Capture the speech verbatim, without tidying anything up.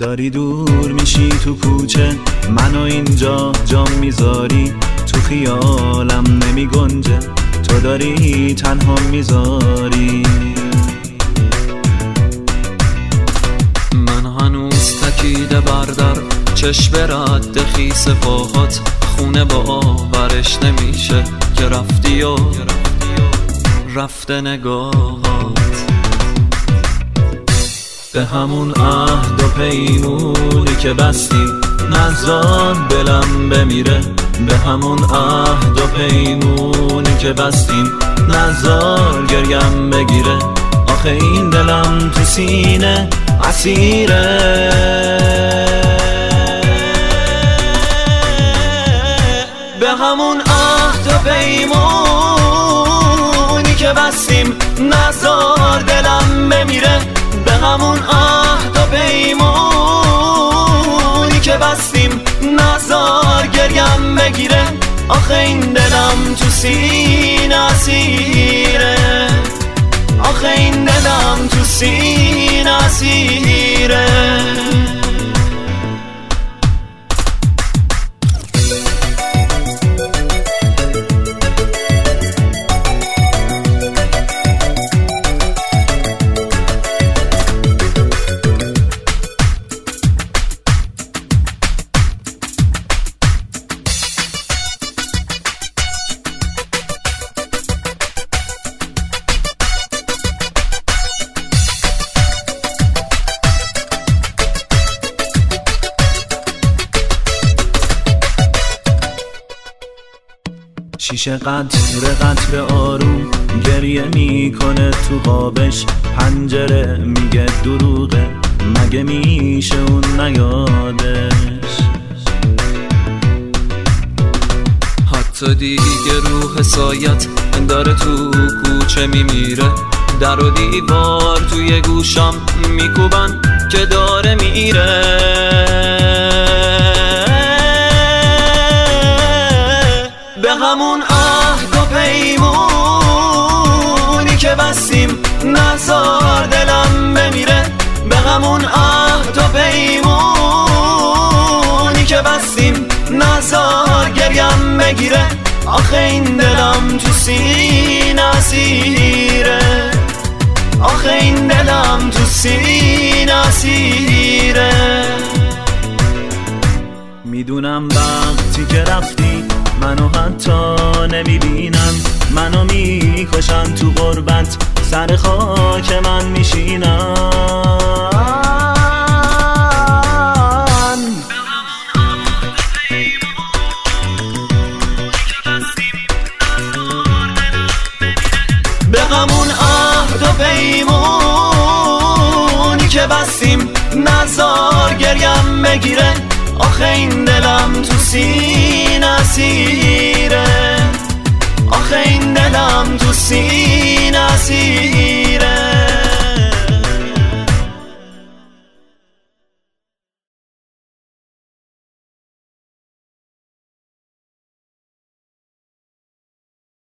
داری دور میشی تو کوچه، منو اینجا جام میذاری، تو خیالم نمی گنجه، تو داری تنها میذاری. من هنوز تکیده بردر چشم رد خیس پاهات، خونه باورش نمیشه که رفتی و رفته نگاهات. به همون عهد و پیمونی که بستی نذار دلم بمیره، به همون عهد و پیمونی که بستیم نذار گریم بگیره. آخه این دلم تو سینه اسیره، به همون عهد و پیمونی که بستیم نذار دلم بمیره، به همون عهد و پیمونی که بستیم نذار گریم بگیره. آخه این دلم تو سینه اسیره، آخه این دلم تو سینه اسیره. شیشه قطره قطره آروم گریه میکنه تو قابش، پنجره میگه دروغه، مگه میشه اون نیادش. حتی دیگه روح سایت داره تو کوچه میمیره، در و دیوار توی گوشم میکوبن که داره میره. به همون عهد و پیمونی که بستیم نذار دلم بمیره، به همون عهد و پیمونی که بستیم نذار گریم بگیره. آخه این دلم تو سینه اسیره، آخه این دلم تو سینه اسیره. میدونم وقتی که رفتی منو حتی نمیبینن، منو میکشن تو غربت، سر خاک من میشینن. به همون عهد و پیمونی که بستیم نذار گریم بگیره. آخه این دلم تو سینه اسیره، آخه این دلم تو سینه اسیره.